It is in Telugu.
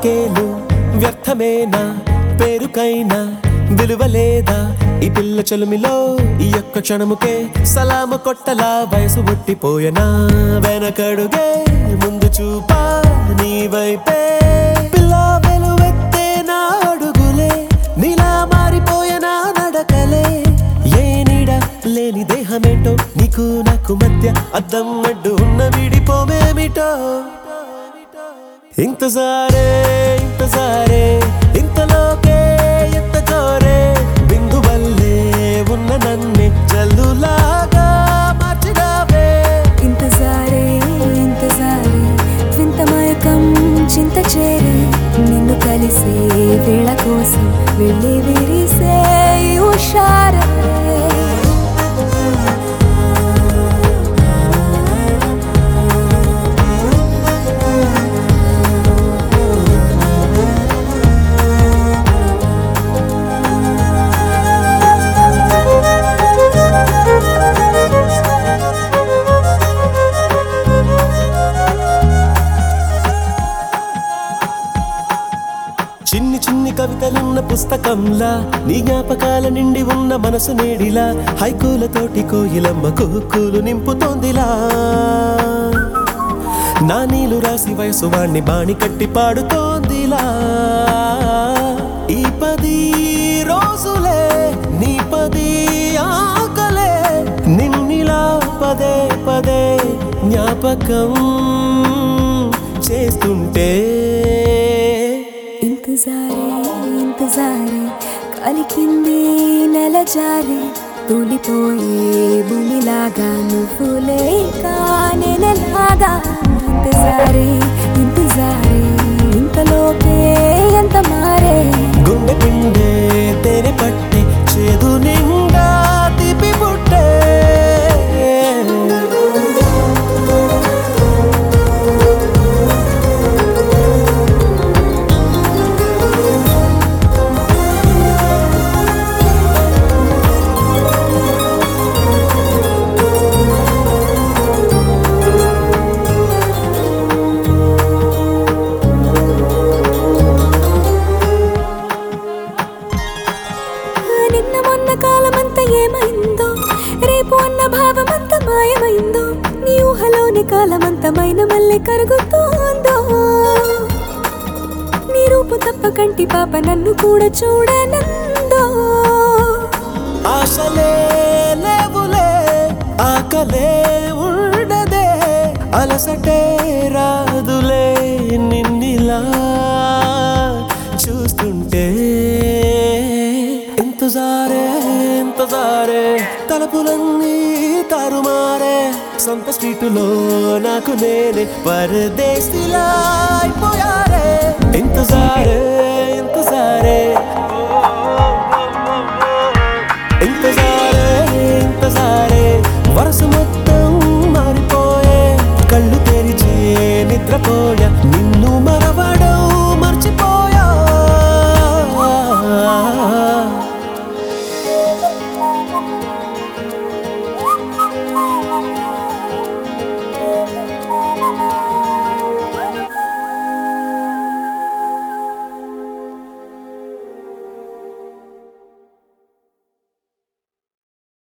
పలికేలు వ్యర్థమేనా పేరుకైనా విలువలేదా ఈ పిల్ల చలుమిలో ఈ యొక్క క్షణముకే సలామ కొట్టలా వయసు పుట్టిపోయనా వెనకడుగే ముందు చూపా నీ వైపే పిల్ల వెలువెత్తే నా అడుగులే నీలా మారిపోయనా నడకలే ఏ నీడ లేని దేహమేంటో నీకు నాకు మధ్య అద్దం అడ్డు ఉన్న విడిపోమేమిటో ఇంతజారే ఇంతలోకే ఎంత జోరే బిందు వల్లే ఉన్న నన్నే జల్లులాగా మార్చినావే ఇంతజారే వింత మాయకం చింత చేరే నిన్ను కలిసే వేళ కోసం వెళ్ళి విరిసే హుషారే చిన్ని చిన్ని కవితలున్న పుస్తకంలా నీ జ్ఞాపకాల నిండి ఉన్న మనసు నేడిలా హైకూలతోటి కోయిలమ్మ కుహుక్కులు నింపుతోందిలా నా నీలు రాసి వయసు వాణ్ణి బాణి కట్టి పాడుతోందిలా ఈ 10 రోజులే నీ 10 ఆకలే నిన్నిలా పదే జ్ఞాపకం చేస్తుంటే ఇంతజారే కలికింది నెల జారే తూలిపోయే భూమిలాగా నువ్వు లేక నేనెలాగా ఇంతజారే ఇంతలోకే ఎంత మారే గుండె పిండే తేనె పట్టే చేదు నిండా తీపి పుట్టే నిన్న మొన్న కాలమంతా ఏమైందో రేపు అన్న భావమంతా మాయమైందో నీ ఊహలోని కాలమంతమైన మళ్ళీ కరుగుతోందో నీ రూపు తప్ప కంటి పాప నన్ను కూడా చూడనందో ఆశలే లేవులే ఆకలే ఉండదే అలసటే రాదులే నిన్నిలా చూస్తుంటే ఇంతజారే తలపులన్నీ తారుమారే సొంత స్ట్రీటులో నాకు నేనే పరదేశిలా అయిపోయారే ఇంతజారే